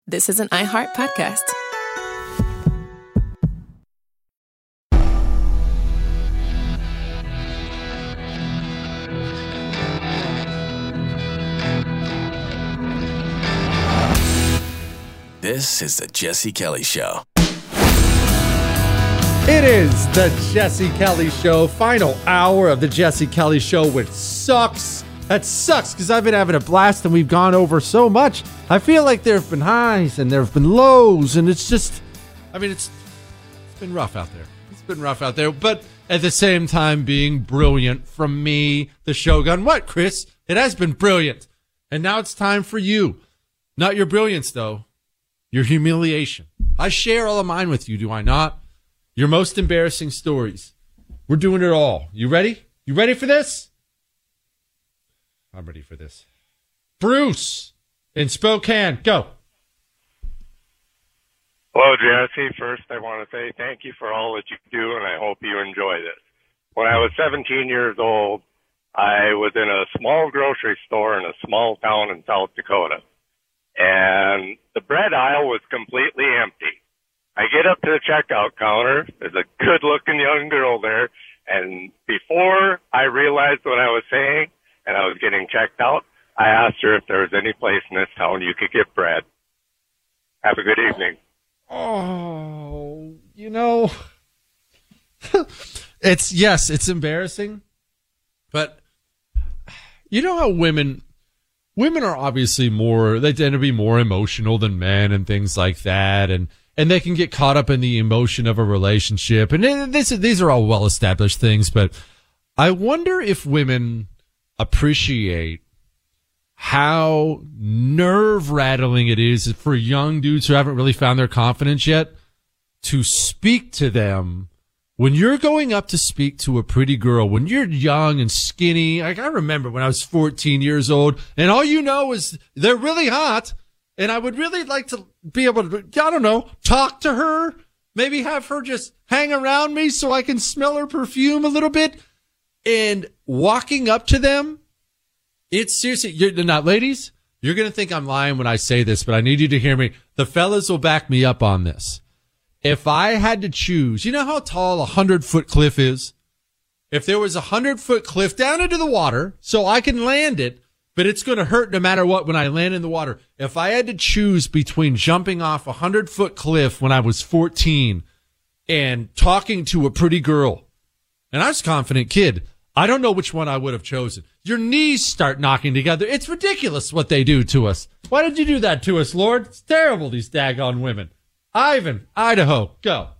this is an iHeart podcast. This is the Jesse Kelly Show. It is the Jesse Kelly Show, final hour of the Jesse Kelly Show, which sucks. That sucks because I've been having a blast and we've gone over so much. I feel like there have been highs and there have been lows, and it's just, it's been rough out there. It's been rough out there, but at the same time being brilliant from me, the Shogun. What, Chris? It has been brilliant. And now it's time for you. Not your brilliance, though. Your humiliation. I share all of mine with you, do I not? Your most embarrassing stories. We're doing it all. You ready? You ready for this? I'm ready for this. Bruce in Spokane, go. Hello, Jesse. First, I want to say thank you for all that you do, and I hope you enjoy this. When I was 17 years old, I was in a small grocery store in a small town in South Dakota, and the bread aisle was completely empty. I get up to the checkout counter. There's a good-looking young girl there, and before I realized what I was saying and I was getting checked out, I asked her if there was any place in this town you could get bread. Have a good evening. Oh, it's embarrassing, but you know how women are obviously they tend to be more emotional than men and things like that, and they can get caught up in the emotion of a relationship, and these are all well-established things, but I wonder if women appreciate how nerve-rattling it is for young dudes who haven't really found their confidence yet to speak to them. When you're going up to speak to a pretty girl, when you're young and skinny, like I remember when I was 14 years old, and all you know is they're really hot, and I would really like to be able to, talk to her, maybe have her just hang around me so I can smell her perfume a little bit, and walking up to them, it's seriously, you're not, ladies, you're going to think I'm lying when I say this, but I need you to hear me. The fellas will back me up on this. If I had to choose, you know how tall a 100-foot cliff is? If there was a 100-foot cliff down into the water, so I can land it, but it's going to hurt no matter what when I land in the water. If I had to choose between jumping off a 100-foot cliff when I was 14 and talking to a pretty girl, and I was a confident kid, I don't know which one I would have chosen. Your knees start knocking together. It's ridiculous what they do to us. Why did you do that to us, Lord? It's terrible, these daggone women. Ivan, Idaho, go.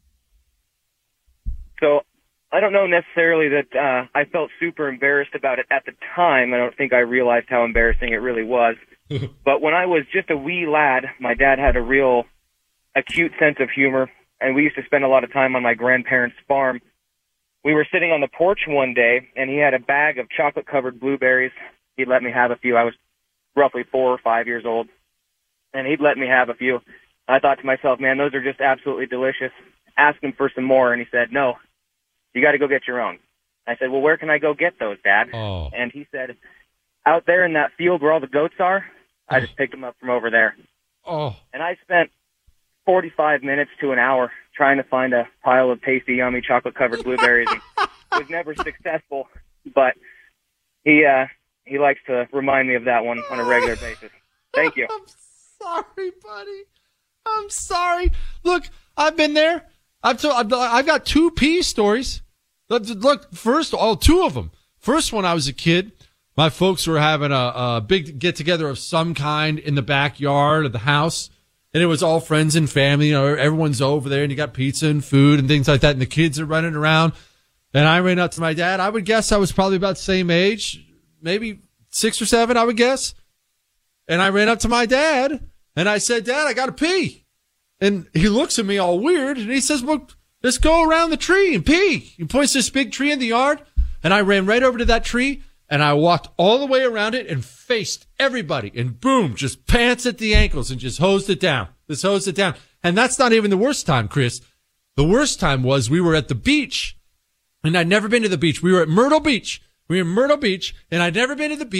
So I don't know necessarily that I felt super embarrassed about it at the time. I don't think I realized how embarrassing it really was. But when I was just a wee lad, my dad had a real acute sense of humor, and we used to spend a lot of time on my grandparents' farm. We were sitting on the porch one day, and he had a bag of chocolate-covered blueberries. He'd let me have a few. I was roughly 4 or 5 years old, and he'd let me have a few. I thought to myself, man, those are just absolutely delicious. Asked him for some more, and he said, no, you got to go get your own. I said, well, where can I go get those, Dad? Oh. And he said, out there in that field where all the goats are, I just picked them up from over there. Oh. And I spent 45 minutes to an hour trying to find a pile of tasty, yummy, chocolate-covered blueberries. And was never successful, but he likes to remind me of that one on a regular basis. Thank you. I'm sorry, buddy. I'm sorry. Look, I've been there. I've got 2 pee stories. Look, first, all 2 of them. First one, I was a kid. My folks were having a big get-together of some kind in the backyard of the house. And it was all friends and family. Everyone's over there, and you got pizza and food and things like that. And the kids are running around. And I ran up to my dad. I would guess I was probably about the same age, maybe 6 or 7, I would guess. And I ran up to my dad, and I said, Dad, I got to pee. And he looks at me all weird, and he says, well, let's go around the tree and pee. He points to this big tree in the yard, and I ran right over to that tree, and I walked all the way around it and faced everybody, and boom, just pants at the ankles and just hosed it down. Just hosed it down. And that's not even the worst time, Chris. The worst time was we were at the beach, and I'd never been to the beach. We were at Myrtle Beach. We were in Myrtle Beach, and I'd never been to the beach.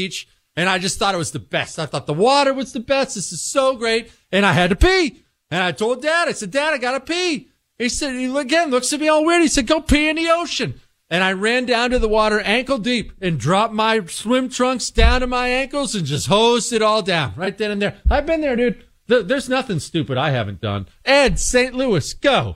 And I just thought it was the best. I thought the water was the best. This is so great. And I had to pee. And I told Dad, I said, Dad, I got to pee. He said, he again looks at me all weird. He said, go pee in the ocean. And I ran down to the water ankle deep and dropped my swim trunks down to my ankles and just hosed it all down right then and there. I've been there, dude. There's nothing stupid I haven't done. Ed, St. Louis, go.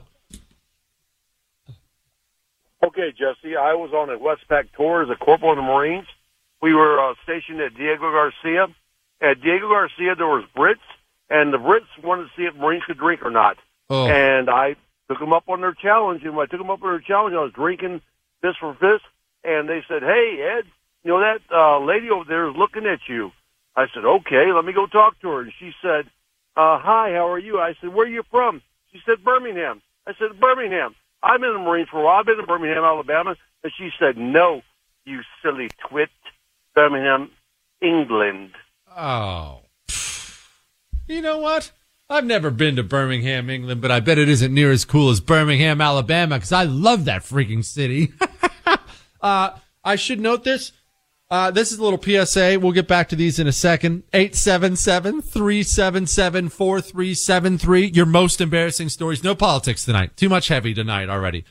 Okay, Jesse, I was on a Westpac tour as a corporal in the Marines. We were stationed at Diego Garcia. At Diego Garcia, there was Brits, and the Brits wanted to see if Marines could drink or not. Oh. And I took them up on their challenge, and when I took them up on their challenge, I was drinking fist for fist, and they said, hey, Ed, you know, that lady over there is looking at you. I said, okay, let me go talk to her. And she said, hi, how are you? I said, where are you from? She said, Birmingham. I said, Birmingham. I've been in the Marines for a while. I've been in Birmingham, Alabama. And she said, no, you silly twit. Birmingham, England. Oh. You know what? I've never been to Birmingham, England, but I bet it isn't near as cool as Birmingham, Alabama, because I love that freaking city. I should note this. This is a little PSA. We'll get back to these in a second. 877-377-4373. Your most embarrassing stories. No politics tonight. Too much heavy tonight already.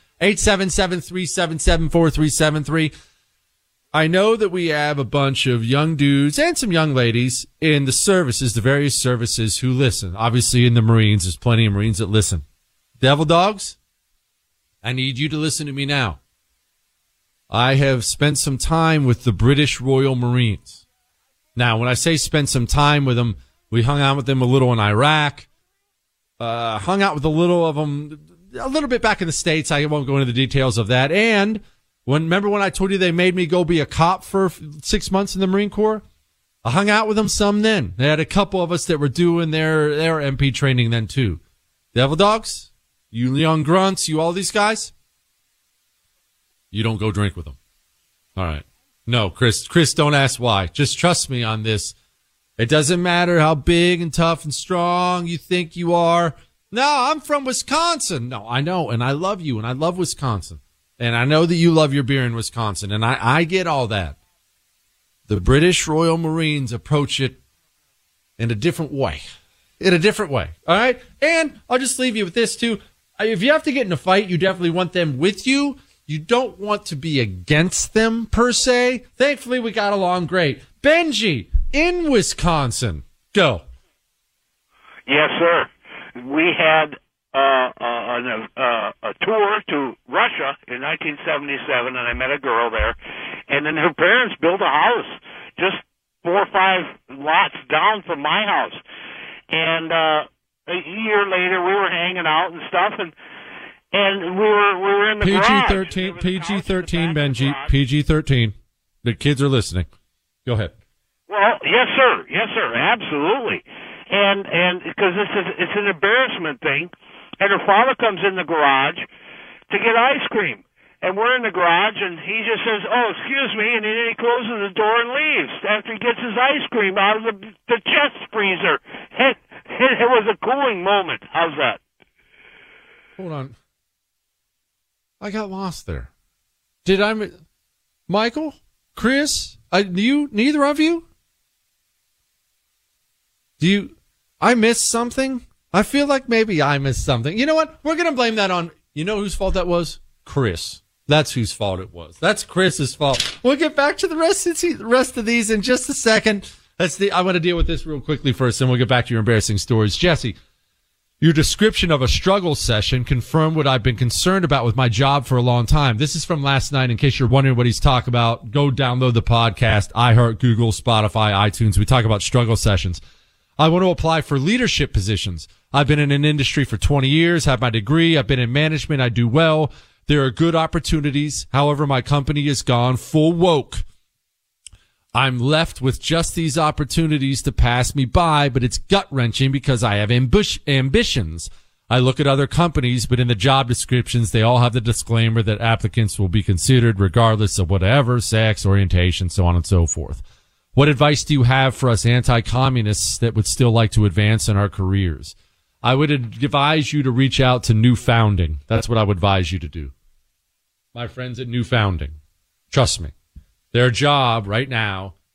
877-377-4373. I know that we have a bunch of young dudes and some young ladies in the services, the various services who listen. Obviously in the Marines, there's plenty of Marines that listen. Devil Dogs, I need you to listen to me now. I have spent some time with the British Royal Marines. Now, when I say spend some time with them, we hung out with them a little in Iraq, hung out with a little of them a little bit back in the States. I won't go into the details of that. And remember when I told you they made me go be a cop for 6 months in the Marine Corps? I hung out with them some then. They had a couple of us that were doing their MP training then too. Devil Dogs, you young grunts, you all these guys, you don't go drink with them. All right. No, Chris, don't ask why. Just trust me on this. It doesn't matter how big and tough and strong you think you are. No, I'm from Wisconsin. No, I know, and I love you, and I love Wisconsin. And I know that you love your beer in Wisconsin, and I get all that. The British Royal Marines approach it in a different way. In a different way, all right? And I'll just leave you with this, too. If you have to get in a fight, you definitely want them with you. You don't want to be against them, per se. Thankfully, we got along great. Benji, in Wisconsin, go. Yes, sir. We had a tour to Russia in 1977, and I met a girl there. And then her parents built a house just 4 or 5 lots down from my house. And a year later, we were hanging out and stuff, and we were in the garage. PG-13, Benji. PG-13. The kids are listening. Go ahead. Well, yes, sir. Yes, sir. Absolutely. And because it's an embarrassment thing, and her father comes in the garage to get ice cream, and we're in the garage, and he just says, "Oh, excuse me," and then he closes the door and leaves after he gets his ice cream out of the chest freezer. It was a cooling moment. How's that? Hold on. I got lost there. Michael? Chris? Neither of you? I missed something? I feel like maybe I missed something. You know what? We're going to blame that on, you know whose fault that was? Chris. That's whose fault it was. That's Chris's fault. We'll get back to the rest of these in just a second. I want to deal with this real quickly first, and we'll get back to your embarrassing stories. Jesse, your description of a struggle session confirmed what I've been concerned about with my job for a long time. This is from last night. In case you're wondering what he's talking about, go download the podcast, iHeart, Google, Spotify, iTunes. We talk about struggle sessions. I want to apply for leadership positions. I've been in an industry for 20 years, have my degree. I've been in management. I do well. There are good opportunities. However, my company has gone full woke. I'm left with just these opportunities to pass me by, but it's gut-wrenching because I have ambitions. I look at other companies, but in the job descriptions, they all have the disclaimer that applicants will be considered regardless of whatever, sex, orientation, so on and so forth. What advice do you have for us anti-communists that would still like to advance in our careers? I would advise you to reach out to New Founding. That's what I would advise you to do. My friends at New Founding. Trust me. Their job right now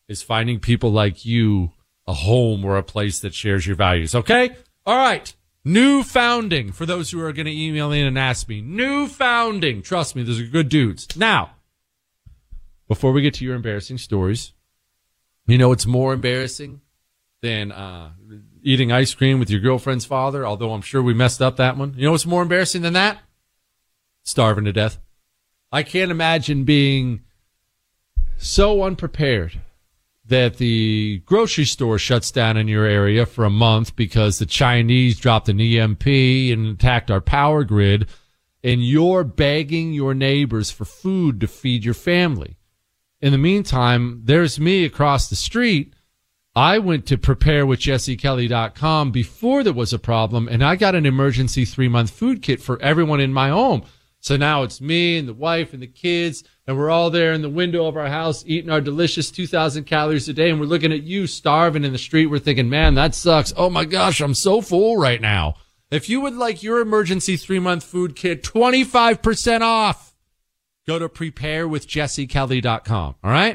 is finding people like you a home or a place that shares your values. Okay? All right. New founding, for those who are going to email in and ask me. New founding. Trust me, those are good dudes. Now, before we get to your embarrassing stories, you know what's more embarrassing than eating ice cream with your girlfriend's father, although I'm sure we messed up that one. You know what's more embarrassing than that? Starving to death. I can't imagine being so unprepared that the grocery store shuts down in your area for a month because the Chinese dropped an EMP and attacked our power grid, and you're begging your neighbors for food to feed your family. In the meantime, there's me across the street. I went to preparewithjessekelly.com before there was a problem, and I got an emergency 3-month food kit for everyone in my home. So now it's me and the wife and the kids, and we're all there in the window of our house eating our delicious 2,000 calories a day, and we're looking at you starving in the street. We're thinking, man, that sucks. Oh, my gosh, I'm so full right now. If you would like your emergency 3-month food kit, 25% off, go to preparewithjessekelly.com, all right?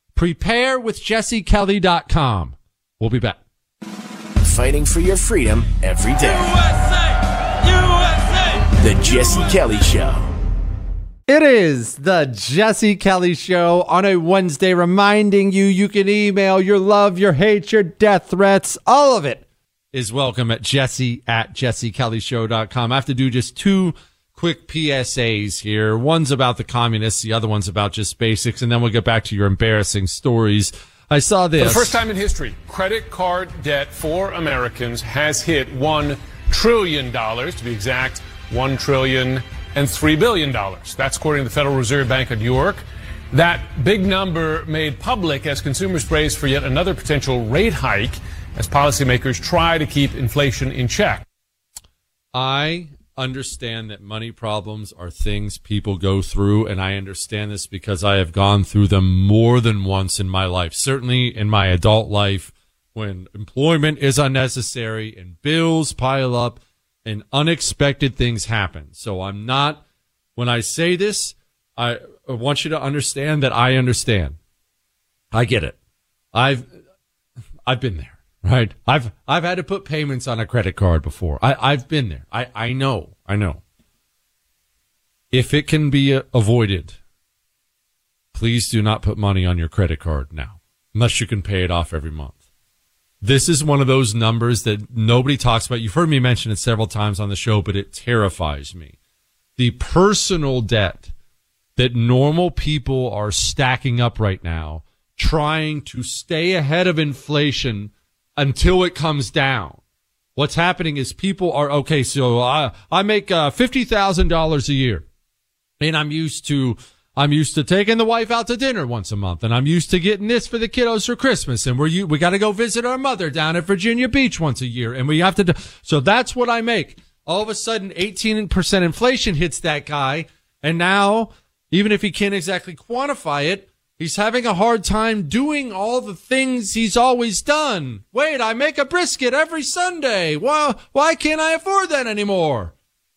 Preparewithjessekelly.com. We'll be back. Fighting for your freedom every day. USA! The Jesse Kelly Show. It is the Jesse Kelly Show on a Wednesday, reminding you can email your love, your hate, your death threats, all of it is welcome at jesse@jessekellyshow.com. I have to do just 2 quick PSAs here. One's about the communists, the other one's about just basics, and then we'll get back to your embarrassing stories. I saw this. For the first time in history, credit card debt for Americans has hit $1 trillion, to be exact, $1,003 billion. That's according to the Federal Reserve Bank of New York. That big number made public as consumers brace for yet another potential rate hike as policymakers try to keep inflation in check. I understand that money problems are things people go through, and I understand this because I have gone through them more than once in my life, certainly in my adult life, when employment is unnecessary and bills pile up and unexpected things happen. So I'm not, when I say this, I want you to understand that I understand. I get it. I've been there, right? I've had to put payments on a credit card before. I've been there. I know. If it can be avoided, please do not put money on your credit card now, unless you can pay it off every month. This is one of those numbers that nobody talks about. You've heard me mention it several times on the show, but it terrifies me. The personal debt that normal people are stacking up right now, trying to stay ahead of inflation until it comes down. What's happening is people are, okay, so I make $50,000 a year, and I'm used to taking the wife out to dinner once a month, and I'm used to getting this for the kiddos for Christmas, and we got to go visit our mother down at Virginia Beach once a year, and we have to so that's what I make. All of a sudden, 18% inflation hits that guy, and now, even if he can't exactly quantify it, he's having a hard time doing all the things he's always done. Wait, I make a brisket every Sunday. Well, why can't I afford that anymore?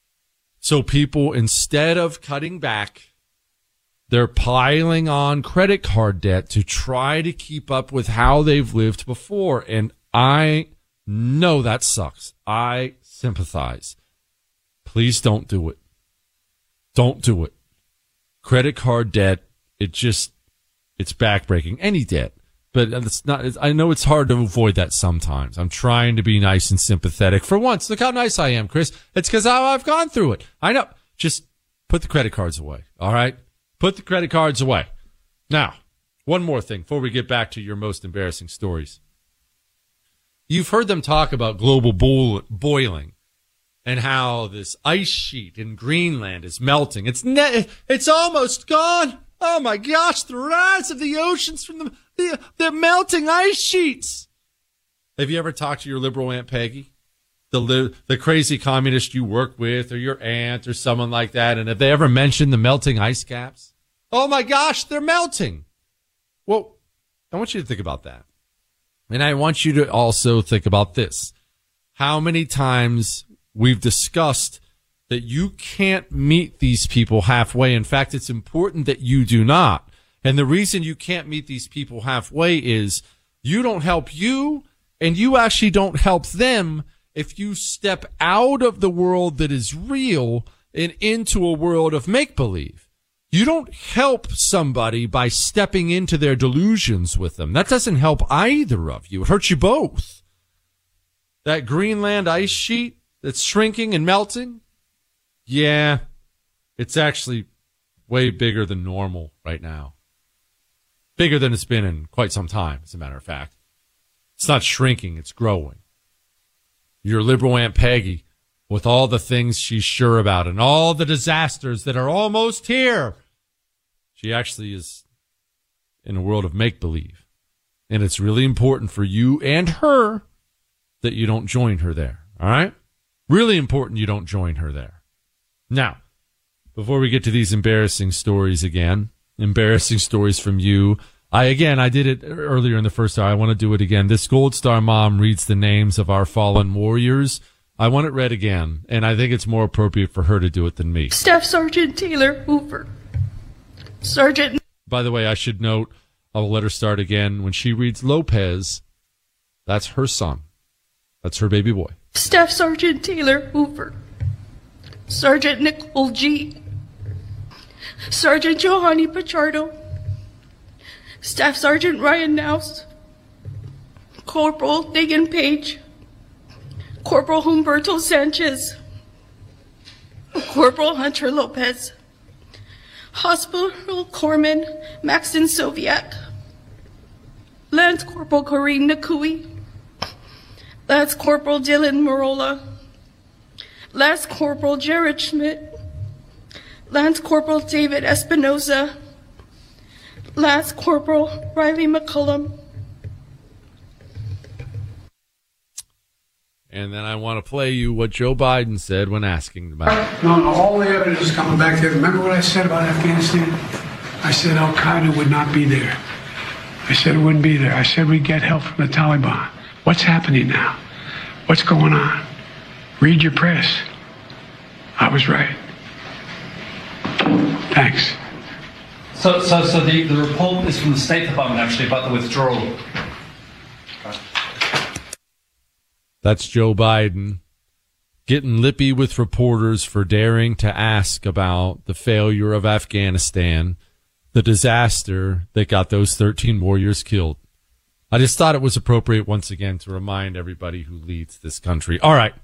So people, instead of cutting back, they're piling on credit card debt to try to keep up with how they've lived before. And I know that sucks. I sympathize. Please don't do it. Don't do it. Credit card debt, it's backbreaking. Any debt. But it's not, I know it's hard to avoid that sometimes. I'm trying to be nice and sympathetic. For once, look how nice I am, Chris. It's because I've gone through it. I know. Just put the credit cards away. All right? Put the credit cards away. Now, one more thing before we get back to your most embarrassing stories. You've heard them talk about global boiling and how this ice sheet in Greenland is melting. It's almost gone. Oh my gosh, the rise of the oceans from the melting ice sheets. Have you ever talked to your liberal Aunt Peggy? The crazy communist you work with, or your aunt or someone like that, and have they ever mentioned the melting ice caps? Oh my gosh, they're melting. Well, I want you to think about that. And I want you to also think about this. How many times we've discussed that you can't meet these people halfway. In fact, it's important that you do not. And the reason you can't meet these people halfway is you don't help you, and you actually don't help them if you step out of the world that is real and into a world of make-believe. You don't help somebody by stepping into their delusions with them. That doesn't help either of you. It hurts you both. That Greenland ice sheet that's shrinking and melting, yeah, it's actually way bigger than normal right now. Bigger than it's been in quite some time, as a matter of fact. It's not shrinking, it's growing. Your liberal Aunt Peggy, with all the things she's sure about and all the disasters that are almost here, she actually is in a world of make-believe. And it's really important for you and her that you don't join her there, all right? Really important you don't join her there. Now, before we get to these embarrassing stories again, embarrassing stories from you, I did it earlier in the first hour. I want to do it again. This Gold Star mom reads the names of our fallen warriors. I want it read again, and I think it's more appropriate for her to do it than me. Staff Sergeant Taylor Hoover. Sergeant. By the way, I should note, I'll let her start again. When she reads Lopez, that's her son. That's her baby boy. Staff Sergeant Taylor Hoover. Sergeant Nicole G. Sergeant Johanny Pichardo. Staff Sergeant Ryan Naus. Corporal Dagan Page. Corporal Humberto Sanchez. Corporal Hunter Lopez. Hospital Corpsman Maxton Soviak. Lance Corporal Corinne Nakui. Lance Corporal Dylan Marola. Lance Corporal Jared Schmidt. Lance Corporal David Espinoza. Lance Corporal Riley McCullum. And then I want to play you what Joe Biden said when asking about it. No, all the evidence is coming back there. Remember what I said about Afghanistan? I said Al-Qaeda would not be there. I said it wouldn't be there. I said we'd get help from the Taliban. What's happening now? What's going on? Read your press. I was right. Thanks. So the report is from the State Department, actually, about the withdrawal. That's Joe Biden getting lippy with reporters for daring to ask about the failure of Afghanistan, the disaster that got those 13 warriors killed. I just thought it was appropriate once again to remind everybody who leads this country. All right,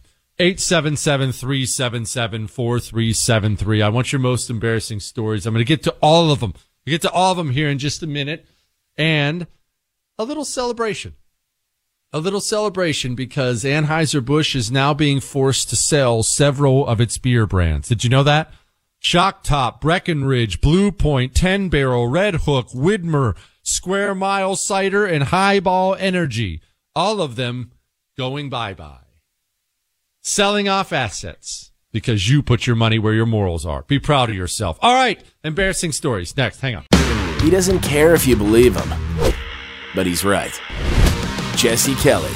877-377-4373. I want your most embarrassing stories. I'm going to get to all of them. We'll get to all of them here in just a minute. And a little celebration. A little celebration because Anheuser-Busch is now being forced to sell several of its beer brands. Did you know that? Shock Top, Breckenridge, Blue Point, 10 Barrel, Red Hook, Widmer, Square Mile Cider, and Highball Energy. All of them going bye-bye. Selling off assets because you put your money where your morals are. Be proud of yourself. All right, embarrassing stories. Next, hang on. He doesn't care if you believe him, but he's right. Jesse Kelly.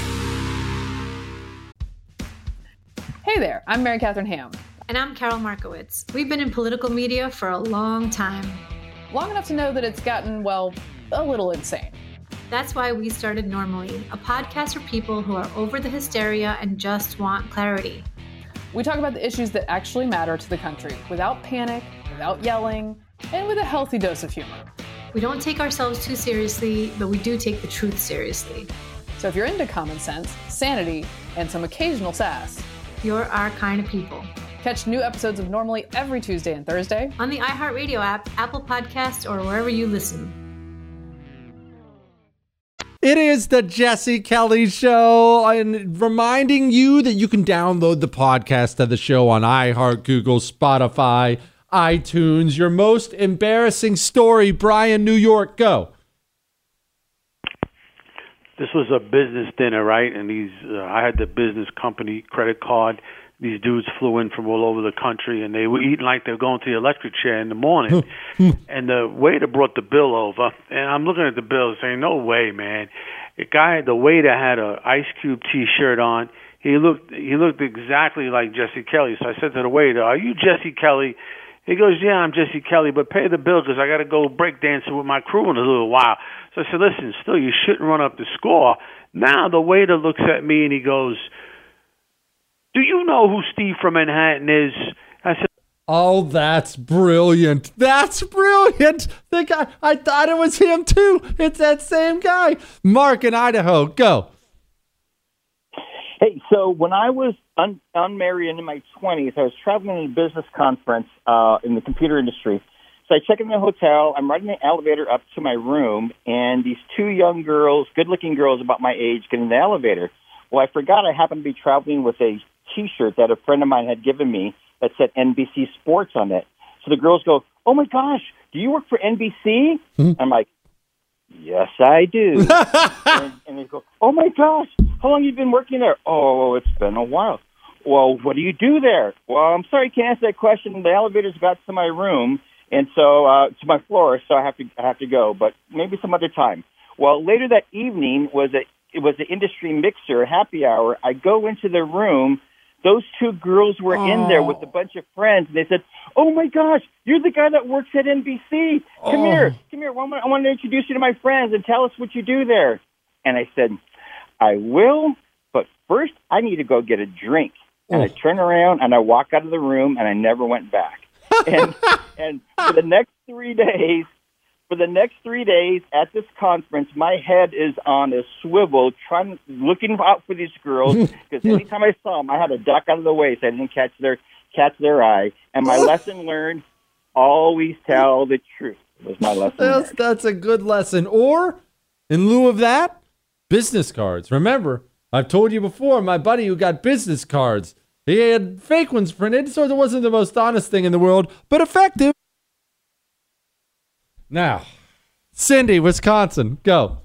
Hey there, I'm Mary Catherine Ham. And I'm Carol Markowitz. We've been in political media for a long time. Long enough to know that it's gotten, well, a little insane. That's why we started Normally, a podcast for people who are over the hysteria and just want clarity. We talk about the issues that actually matter to the country, without panic, without yelling, and with a healthy dose of humor. We don't take ourselves too seriously, but we do take the truth seriously. So if you're into common sense, sanity, and some occasional sass, you're our kind of people. Catch new episodes of Normally every Tuesday and Thursday on the iHeartRadio app, Apple Podcasts, or wherever you listen. It is the Jesse Kelly Show, and reminding you that you can download the podcast of the show on iHeart, Google, Spotify, iTunes. Your most embarrassing story, Brian, New York, go. This was a business dinner, right? And I had the business company credit card. These dudes flew in from all over the country, and they were eating like they were going to the electric chair in the morning. And the waiter brought the bill over, and I'm looking at the bill saying, no way, man. The waiter had a Ice Cube T-shirt on. He looked exactly like Jesse Kelly. So I said to the waiter, are you Jesse Kelly? He goes, yeah, I'm Jesse Kelly, but pay the bill because I got to go breakdancing with my crew in a little while. So I said, listen, still, you shouldn't run up the score. Now the waiter looks at me and he goes, do you know who Steve from Manhattan is? I said, oh, that's brilliant. That's brilliant. The guy, I thought it was him too. It's that same guy. Mark in Idaho, go. Hey, so when I was unmarried and in my 20s, I was traveling in a business conference in the computer industry. So I check in the hotel. I'm riding the elevator up to my room, and these two young girls, good-looking girls about my age, get in the elevator. Well, I forgot I happened to be traveling with a T-shirt that a friend of mine had given me that said NBC Sports on it. So the girls go, oh, my gosh, do you work for NBC? I'm like, yes, I do. and they go, oh, my gosh, how long have you been working there? Oh, it's been a while. Well, what do you do there? Well, I'm sorry, I can't answer that question. The elevator's got to my room, and so to my floor, so I have to go, but maybe some other time. Well, later that evening it was the industry mixer happy hour. I go into the room. Those two girls were in there with a bunch of friends, and they said, oh, my gosh, you're the guy that works at NBC. Come here. I want to introduce you to my friends and tell us what you do there. And I said, I will, but first I need to go get a drink. And I turn around, and I walk out of the room, and I never went back. And for the next 3 days, at this conference, my head is on a swivel, looking out for these girls, because anytime I saw them, I had to duck out of the way so I didn't catch their eye. And my lesson learned: always tell the truth. Was my lesson learned. That's a good lesson. Or, in lieu of that, business cards. Remember, I've told you before, my buddy who got business cards, he had fake ones printed, so it wasn't the most honest thing in the world, but effective. Now, Cindy, Wisconsin, go.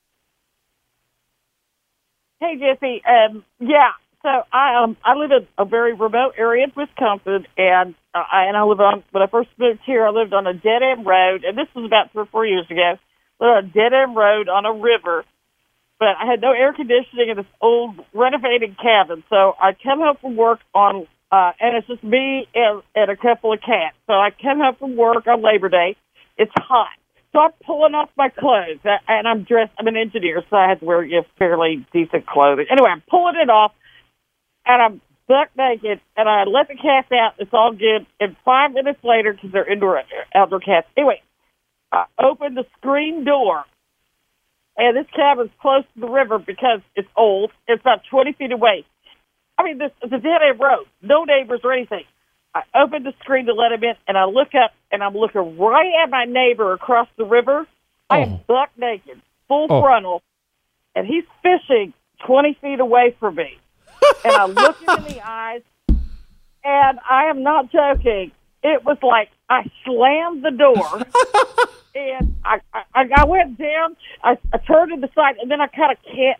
Hey, Jesse. So I live in a very remote area of Wisconsin, and I live on. When I first moved here, I lived on a dead end road, and this was about 3 or 4 years ago. I lived on a dead end road on a river, but I had no air conditioning in this old renovated cabin. So I come home from work and it's just me and a couple of cats. So I come home from work on Labor Day. It's hot. So I'm pulling off my clothes, and I'm dressed. I'm an engineer, so I had to wear fairly decent clothing. Anyway, I'm pulling it off, and I'm buck naked, and I let the cats out. It's all good. And 5 minutes later, because they're outdoor cats. Anyway, I opened the screen door, and this cabin's close to the river because it's old. It's about 20 feet away. I mean, it's a dead-end road. No neighbors or anything. I opened the screen to let him in, and I look up, and I'm looking right at my neighbor across the river. I am buck naked, full frontal, and he's fishing 20 feet away from me. And I look him in the eyes, and I am not joking. It was like I slammed the door, and I went down. I turned to the side, and then I kind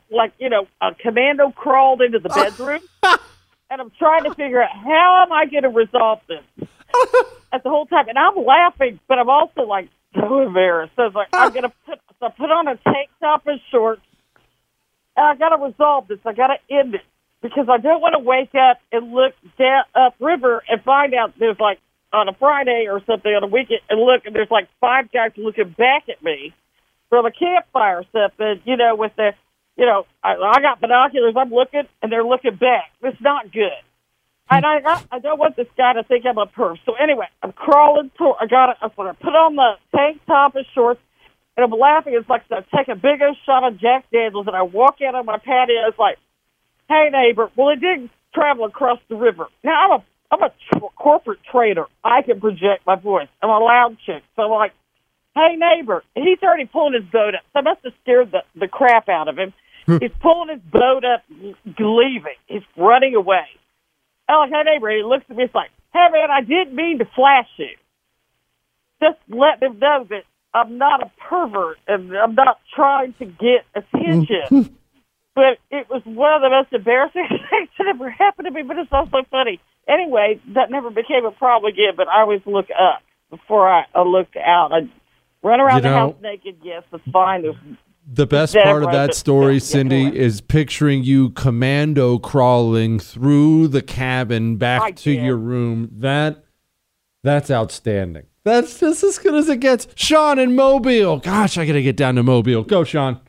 of commando crawled into the bedroom. And I'm trying to figure out how am I going to resolve this at the whole time. And I'm laughing, but I'm also like so embarrassed. So it's like I'm going to put on a tank top and shorts, and I got to resolve this. I got to end it because I don't want to wake up and look down upriver and find out there's like on a Friday or something on a weekend and look and there's like 5 guys looking back at me from a campfire or something, with the. I got binoculars. I'm looking, and they're looking back. It's not good. And I don't want this guy to think I'm a perv. So anyway, I'm crawling. I put on the tank top and shorts, and I'm laughing. It's like I take a big old shot of Jack Daniels, and I walk out on my patio. It's like, hey, neighbor. Well, it did travel across the river. Now, I'm a corporate trader. I can project my voice. I'm a loud chick. So I'm like, hey, neighbor. He's already pulling his boat up. So I must have scared the crap out of him. He's pulling his boat up, leaving. He's running away. I'm like, hey, neighbor. He looks at me. It's like, hey, man, I didn't mean to flash you. Just let them know that I'm not a pervert and I'm not trying to get attention. But it was one of the most embarrassing things that ever happened to me, but it's also funny. Anyway, that never became a problem again, but I always look up before I look out. I run around the house naked. Yes, it's fine. The best part of that story, Cindy, is picturing you commando crawling through the cabin back to your room. That That's outstanding. That's just as good as it gets. Sean in Mobile. Gosh, I got to get down to Mobile. Go, Sean.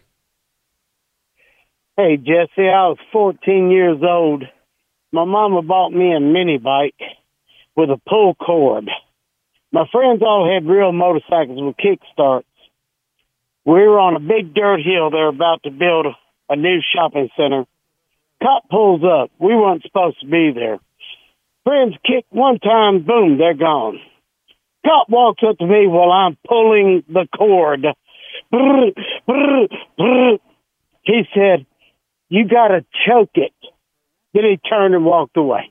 Hey, Jesse, I was 14 years old. My mama bought me a mini bike with a pull cord. My friends all had real motorcycles with kickstarts. We were on a big dirt hill. They were about to build a new shopping center. Cop pulls up. We weren't supposed to be there. Friends kick one time, boom, they're gone. Cop walks up to me while I'm pulling the cord. Brr, brr, brr. He said, "You gotta choke it." Then he turned and walked away.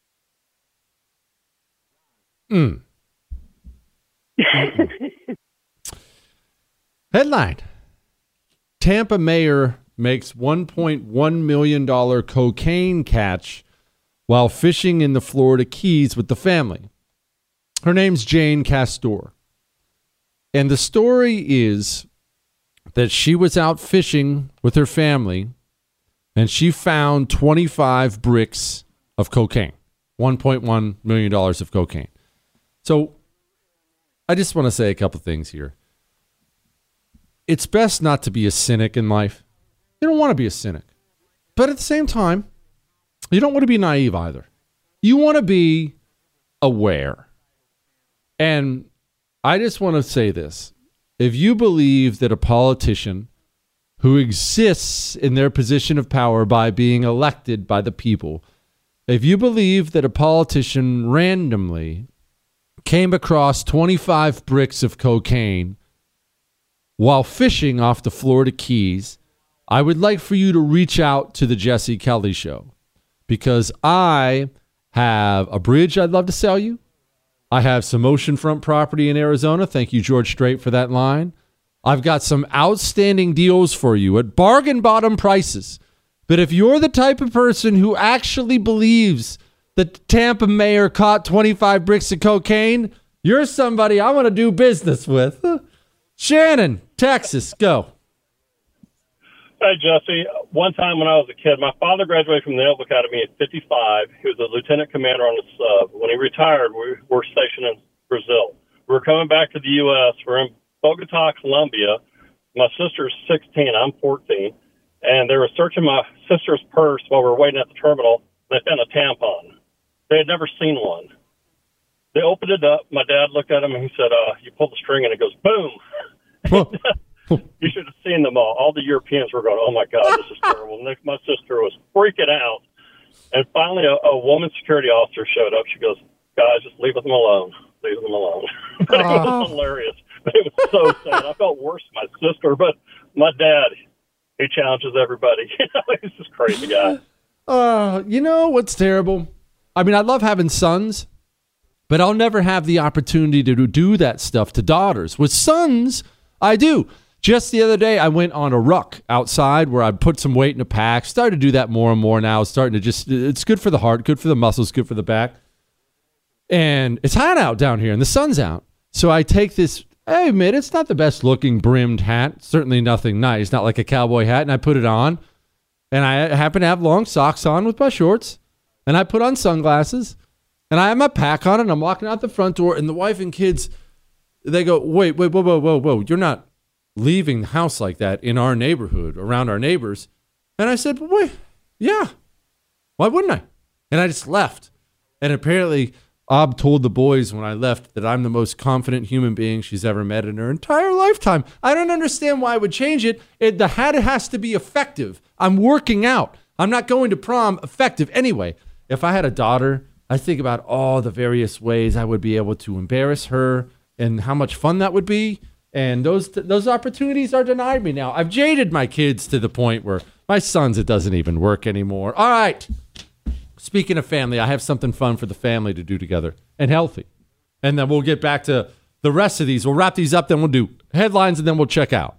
Headline. Tampa mayor makes $1.1 million cocaine catch while fishing in the Florida Keys with the family. Her name's Jane Castor. And the story is that she was out fishing with her family and she found 25 bricks of cocaine, $1.1 million of cocaine. So I just want to say a couple things here. It's best not to be a cynic in life. You don't want to be a cynic. But at the same time, you don't want to be naive either. You want to be aware. And I just want to say this. If you believe that a politician who exists in their position of power by being elected by the people, if you believe that a politician randomly came across 25 bricks of cocaine while fishing off the Florida Keys, I would like for you to reach out to the Jesse Kelly Show, because I have a bridge I'd love to sell you. I have some oceanfront property in Arizona. Thank you, George Strait, for that line. I've got some outstanding deals for you at bargain bottom prices. But if you're the type of person who actually believes that the Tampa mayor caught 25 bricks of cocaine, you're somebody I want to do business with. Shannon, Texas, go. Hey, Jesse. One time when I was a kid, my father graduated from the Naval Academy at 55. He was a lieutenant commander on the sub. When he retired, we were stationed in Brazil. We were coming back to the U.S. We're in Bogota, Colombia. My sister's 16. I'm 14. And they were searching my sister's purse while we were waiting at the terminal. They found a tampon. They had never seen one. They opened it up. My dad looked at him and he said, you pull the string and it goes, boom. You should have seen them all. All the Europeans were going, oh, my God, this is terrible. And my sister was freaking out. And finally, a woman security officer showed up. She goes, guys, just leave them alone. Leave them alone. But it was hilarious. But it was so sad. I felt worse for my sister, but my dad, he challenges everybody. He's this crazy guy. You know what's terrible? I mean, I love having sons, but I'll never have the opportunity to do that stuff to daughters. With sons, I do. Just the other day, I went on a ruck outside where I put some weight in a pack. Started to do that more and more now. It's starting to it's good for the heart, good for the muscles, good for the back. And it's hot out down here and the sun's out. So I take this, I admit, it's not the best looking brimmed hat. Certainly nothing nice, not like a cowboy hat. And I put it on. And I happen to have long socks on with my shorts. And I put on sunglasses. And I have my pack on and I'm walking out the front door. And the wife and kids, they go, wait, whoa. You're not leaving the house like that in our neighborhood, around our neighbors. And I said, wait, yeah, why wouldn't I? And I just left. And apparently Ob told the boys when I left that I'm the most confident human being she's ever met in her entire lifetime. I don't understand why I would change it. The hat has to be effective. I'm working out. I'm not going to prom effective. Anyway, if I had a daughter, I think about all the various ways I would be able to embarrass her and how much fun that would be. And those opportunities are denied me now. I've jaded my kids to the point where my sons, it doesn't even work anymore. All right. Speaking of family, I have something fun for the family to do together and healthy. And then we'll get back to the rest of these. We'll wrap these up, then we'll do headlines, and then we'll check out.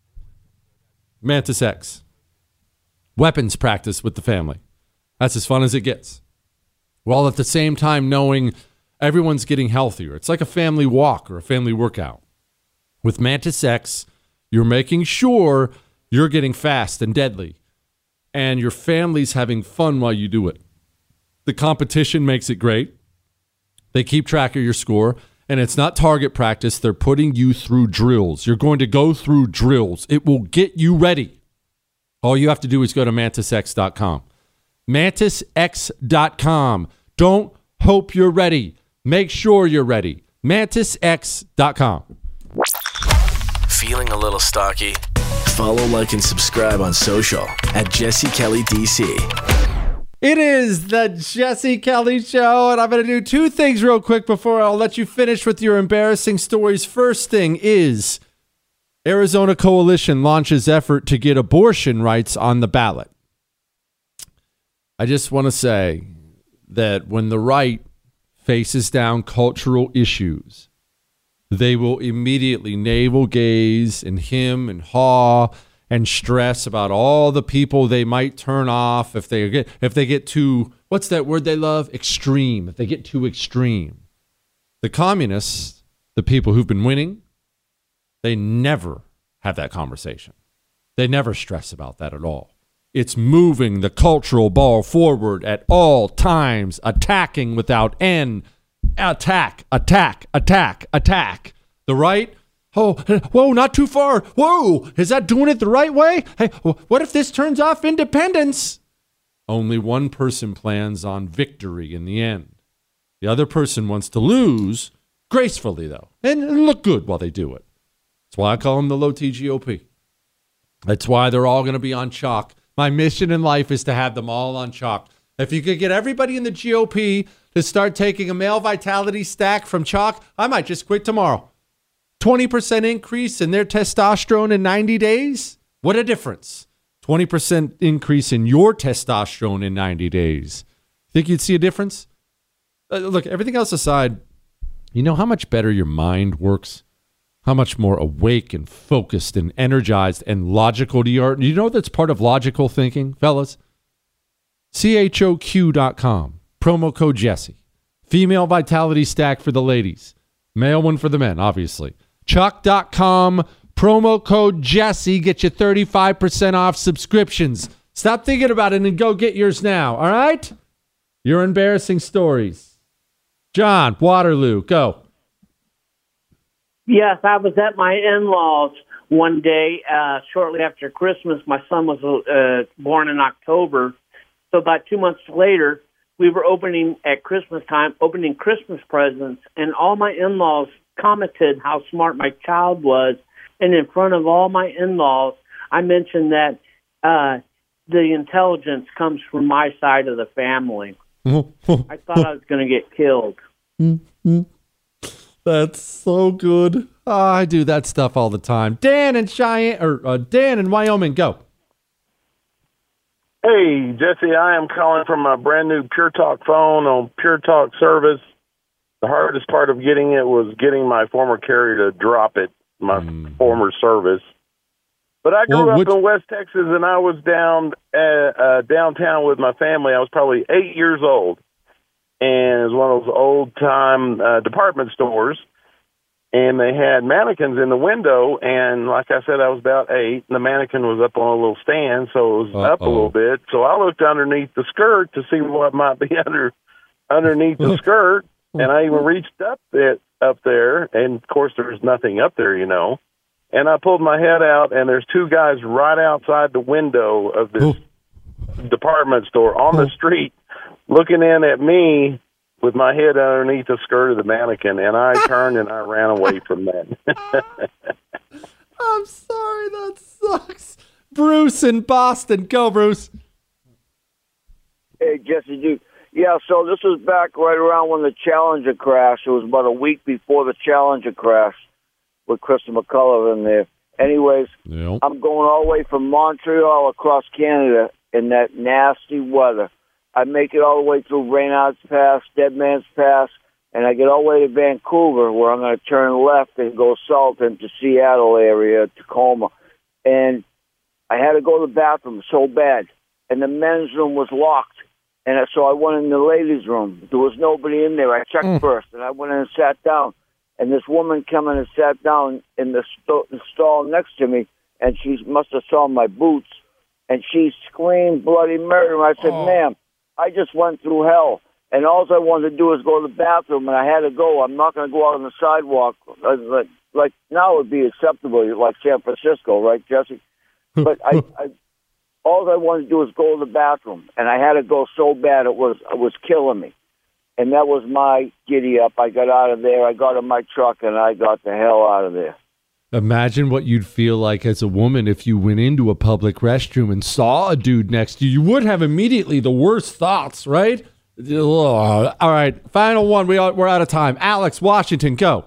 Mantis X. Weapons practice with the family. That's as fun as it gets. While at the same time knowing everyone's getting healthier. It's like a family walk or a family workout. With Mantis X, you're making sure you're getting fast and deadly, and your family's having fun while you do it. The competition makes it great. They keep track of your score, and it's not target practice. They're putting you through drills. You're going to go through drills. It will get you ready. All you have to do is go to MantisX.com. MantisX.com. Don't hope you're ready. Make sure you're ready. MantisX.com. Feeling a little stocky? Follow, like, and subscribe on social at Jesse Kelly DC. It is the Jesse Kelly Show, and I'm going to do two things real quick before I'll let you finish with your embarrassing stories. First thing is Arizona Coalition launches effort to get abortion rights on the ballot. I just want to say that when the right faces down cultural issues, they will immediately navel gaze and hem and haw and stress about all the people they might turn off if they get too, what's that word they love? Extreme. If they get too extreme. The communists, the people who've been winning, they never have that conversation. They never stress about that at all. It's moving the cultural ball forward at all times, attacking without end. Attack, attack, attack, attack. The right, oh, whoa, not too far. Whoa, is that doing it the right way? Hey, what if this turns off independence? Only one person plans on victory in the end. The other person wants to lose gracefully, though, and look good while they do it. That's why I call them the low T GOP. That's why they're all going to be on chalk. My mission in life is to have them all on chalk. If you could get everybody in the GOP to start taking a male vitality stack from chalk, I might just quit tomorrow. 20% increase in their testosterone in 90 days? What a difference. 20% increase in your testosterone in 90 days. Think you'd see a difference? Look, everything else aside, you know how much better your mind works? How much more awake and focused and energized and logical you are? You know that's part of logical thinking, fellas? CHOQ.com. Promo code Jesse. Female vitality stack for the ladies. Male one for the men, obviously. Chalk.com. Promo code Jesse. Get you 35% off subscriptions. Stop thinking about it and go get yours now, all right? Your embarrassing stories. John, Waterloo, go. Yes, I was at my in-laws one day shortly after Christmas. My son was born in October. So about 2 months later, we were opening Christmas Christmas presents, and all my in-laws commented how smart my child was. And in front of all my in-laws, I mentioned that the intelligence comes from my side of the family. I thought I was going to get killed. That's so good. Oh, I do that stuff all the time. Dan in Cheyenne, or Dan in Wyoming, go. Hey, Jesse, I am calling from a brand new Pure Talk phone on Pure Talk service. The hardest part of getting it was getting my former carrier to drop it, my former service. But I grew up in West Texas, and I was downtown with my family. I was probably 8 years old. And it was one of those old-time department stores, and they had mannequins in the window, and like I said, I was about 8, and the mannequin was up on a little stand, so it was up a little bit. So I looked underneath the skirt to see what might be underneath the skirt, and I even reached up there, and of course there's nothing up there, you know. And I pulled my head out, and there's two guys right outside the window of this department store on the street, looking in at me with my head underneath the skirt of the mannequin, and I turned and I ran away from that. I'm sorry, that sucks. Bruce in Boston. Go, Bruce. Hey, Jesse, dude. Yeah, so this was back right around when the Challenger crashed. It was about a week before the Challenger crash with Krista McCullough in there. Anyways, I'm going all the way from Montreal across Canada in that nasty weather. I make it all the way through Reynolds Pass, Dead Man's Pass, and I get all the way to Vancouver, where I'm going to turn left and go south into Seattle area, Tacoma. And I had to go to the bathroom so bad, and the men's room was locked. And so I went in the ladies' room. There was nobody in there. I checked first, and I went in and sat down. And this woman came in and sat down in the stall next to me, and she must have saw my boots. And she screamed bloody murder. I said, ma'am, I just went through hell. And all I wanted to do was go to the bathroom, and I had to go. I'm not going to go out on the sidewalk. Like now it would be acceptable, like San Francisco, right, Jesse? But all I wanted to do was go to the bathroom, and I had to go so bad it was killing me. And that was my giddy up. I got out of there. I got in my truck, and I got the hell out of there. Imagine what you'd feel like as a woman if you went into a public restroom and saw a dude next to you. You would have immediately the worst thoughts, right? All right, final one. We're out of time. Alex, Washington, go.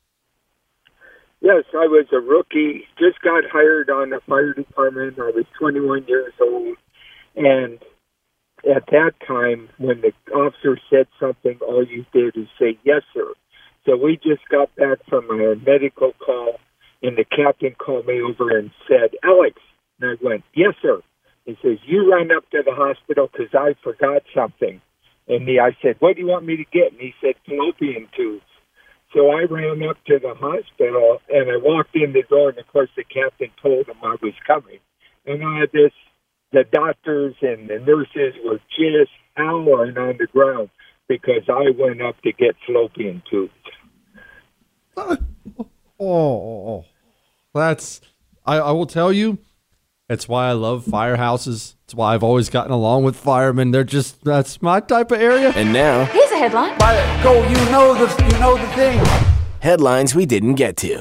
Yes, I was a rookie, just got hired on the fire department. I was 21 years old, and at that time, when the officer said something, all you did is say, yes, sir. So we just got back from a medical call, and the captain called me over and said, Alex. And I went, yes, sir. He says, you run up to the hospital because I forgot something. And I said, what do you want me to get? And he said, fallopian tubes. So I ran up to the hospital, and I walked in the door, and, of course, the captain told him I was coming. And I had the doctors and the nurses were just howling on the ground because I went up to get fallopian tubes. Oh, that's, I will tell you, that's why I love firehouses. That's why I've always gotten along with firemen. That's my type of area. And now, here's a headline. Go, you know the thing. Headlines we didn't get to.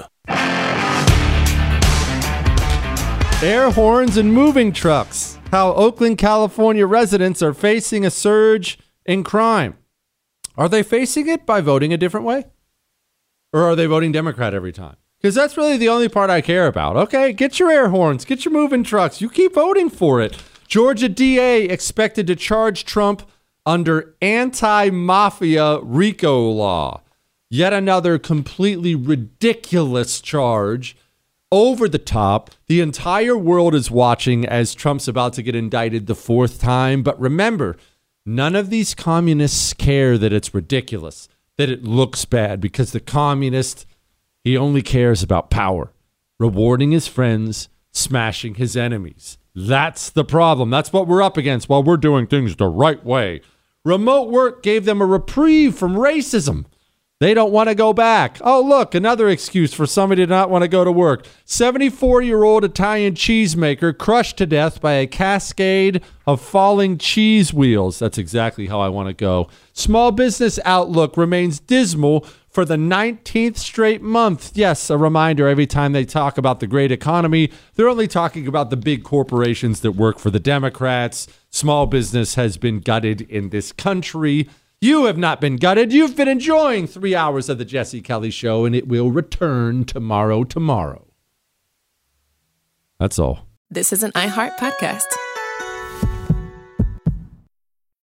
Air horns and moving trucks. How Oakland, California residents are facing a surge in crime. Are they facing it by voting a different way? Or are they voting Democrat every time? Because that's really the only part I care about. Okay, get your air horns, get your moving trucks. You keep voting for it. Georgia DA expected to charge Trump under anti-mafia RICO law. Yet another completely ridiculous charge. Over the top. The entire world is watching as Trump's about to get indicted the fourth time. But remember, none of these communists care that it's ridiculous, that it looks bad, because the communist, he only cares about power, rewarding his friends, smashing his enemies. That's the problem. That's what we're up against while we're doing things the right way. Remote work gave them a reprieve from racism. They don't want to go back. Oh, look, another excuse for somebody to not want to go to work. 74-year-old Italian cheesemaker crushed to death by a cascade of falling cheese wheels. That's exactly how I want to go. Small business outlook remains dismal for the 19th straight month. Yes, a reminder, every time they talk about the great economy, they're only talking about the big corporations that work for the Democrats. Small business has been gutted in this country. You have not been gutted. You've been enjoying 3 hours of the Jesse Kelly Show, and it will return tomorrow. That's all. This is an iHeart podcast.